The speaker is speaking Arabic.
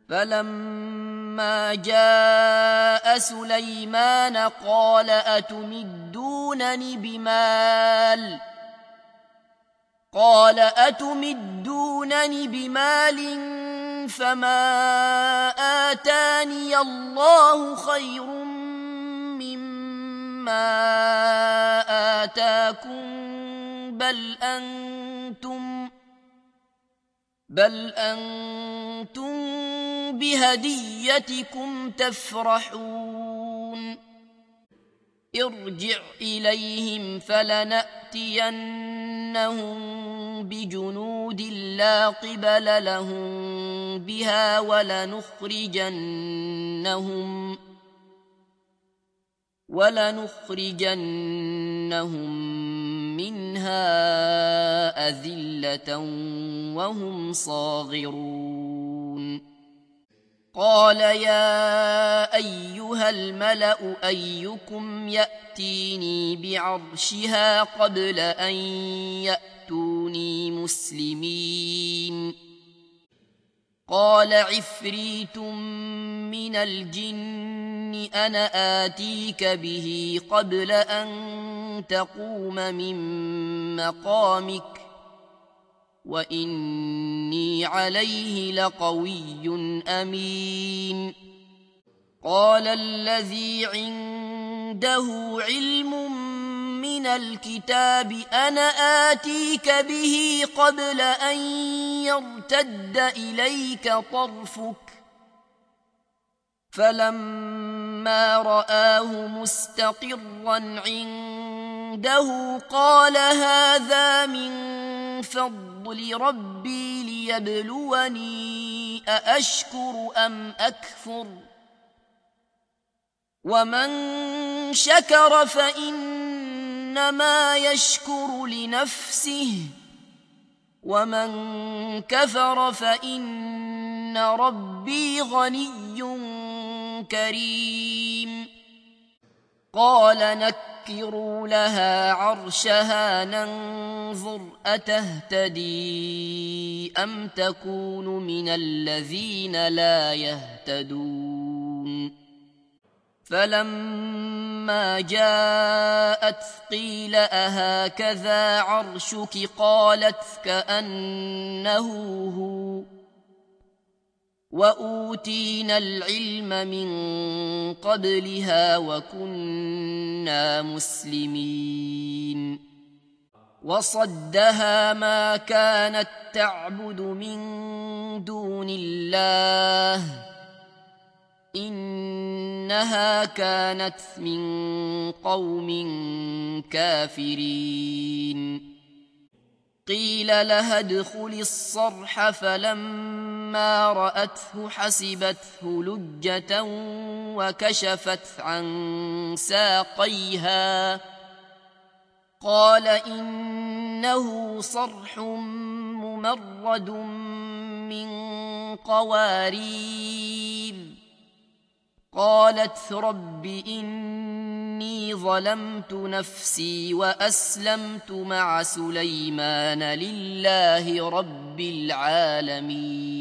فلما جاء سليمان قال أتمدونني بمال فما آتاني الله خير مما آتاكم بل أنتم بهديتكم تفرحون ارجع إليهم فلنأتينهم بجنود لا قبل لهم بها ولنخرجنهم منها أذلة وهم صاغرون قال يا أيها الملأ أيكم يأتيني بعرشها قبل أن يأتوني مسلمين قال عفريت من الجن أنا آتيك به قبل أن تقوم من مقامك وإني عليه لقوي أمين قال الذي عنده علم من الكتاب أنا آتيك به قبل أن يرتد إليك طرفك فلما رآه مستقرا عنده قال هذا من فضل ربي ليبلوني أأشكر أم أكفر ومن شكر فإنما يشكر لنفسه ومن كفر فإن ربي غني كريم قال نكروا لها عرشها ننظر أتهتدي أم تكون من الذين لا يهتدون فلما جاءت قيل أهكذا عرشك قالت كأنه هو وأوتينا العلم من قبلها وكنا مسلمين وصدها ما كانت تعبد من دون الله إنها كانت من قوم كافرين قيل لها ادخل الصرح فلما رأته حسبته لجة وكشفت عن ساقيها قال إنه صرح ممرد من قوارير قالت رب إني ظلمت نفسي وأسلمت مع سليمان لله رب العالمين